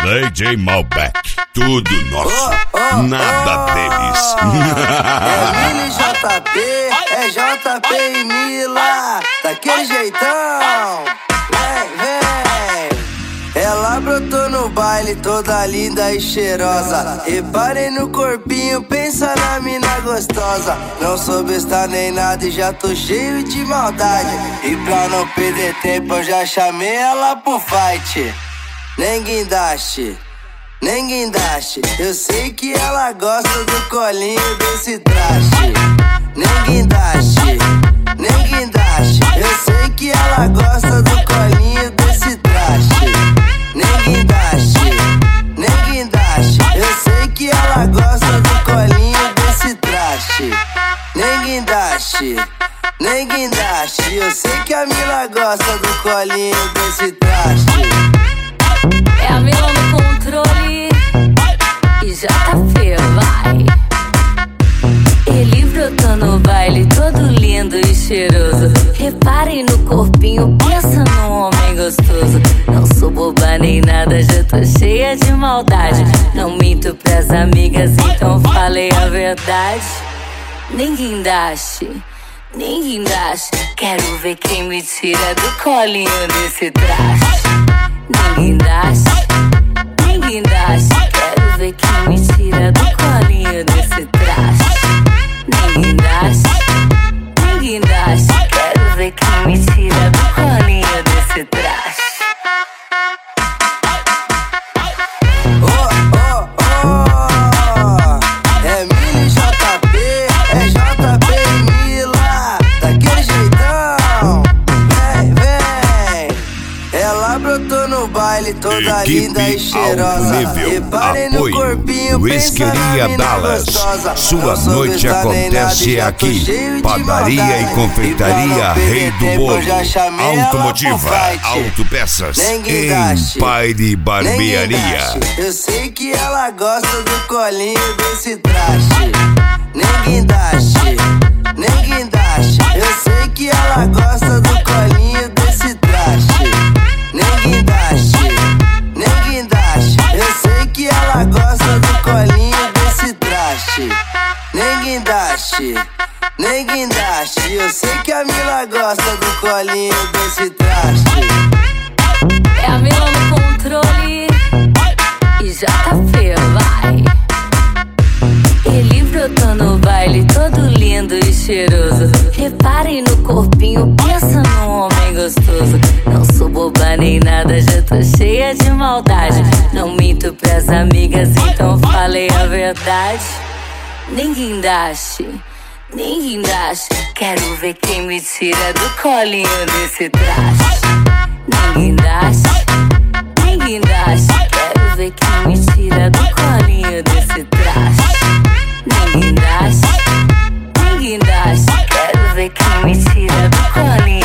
DJ Malbec, tudo nosso, nada deles. É Mili JP, é JP e Mila, daquele jeitão. Vem. Ela brotou no baile toda linda e cheirosa. Reparem no corpinho, pensa na mina gostosa. Não sou besta nem nada e já tô cheio de maldade. E pra não perder tempo eu já chamei ela pro fight. Nem guindaste, nem guindaste. Eu sei que ela gosta do colinho desse traste. Nem guindaste, nem guindaste. Eu sei que ela gosta do colinho desse traste. Nem guindaste, nem guindaste. Eu sei que ela gosta do colinho desse traste. Nem guindaste, nem guindaste. Eu sei que a Mila gosta do colinho desse traste. É a Mila no controle e JP, vai. Ele brotou no baile todo lindo e cheiroso. Reparem no corpinho, pensa num homem gostoso. Não sou boba nem nada, já tô cheia de maldade. Não minto pras amigas, então falei a verdade. Nem guindaste, nem guindaste. Quero ver quem me tira do colinho desse traste. Nem guindaste, nem guindaste. Quero ver quem me tira do colinho desse traste. Nem guindaste, nem guindaste. Quero ver quem me tira do colinho desse traste. É Mili JP, é JP e Mila, daquele jeitão. Vem. Ela brotou no baile toda linda e cheirosa. Reparem no corpinho, Whiskeria Dallas. Sua noite acontece aqui. Padaria e confeitaria Rei do Bolo. Automotiva, autopeças, Empire Barbearia. Eu sei que ela gosta do colinho desse traste. Nem guindaste, nem guindaste. Eu sei que ela gosta do colinho desse traste. Nem guindaste, nem guindaste. Eu sei que ela gosta do colinho desse traste. Nem guindaste, nem guindaste. Eu sei que a Mila gosta do colinho desse traste. É a Mila no controle e JP, vai. Ele brotou no baile todo lindo e cheiroso. Reparem no corpinho, pensa num homem gostoso. Não sou boba nem nada, já tô cheia de maldade. Não minto pras amigas, então falei a verdade. Nem guindaste, nem guindaste. Quero ver quem me tira do colinho desse traste. Nem guindaste, nem guindaste. Quero ver quem me tira do colinho desse traste. Nem guindaste, nem guindaste. Quero ver quem me tira do colinho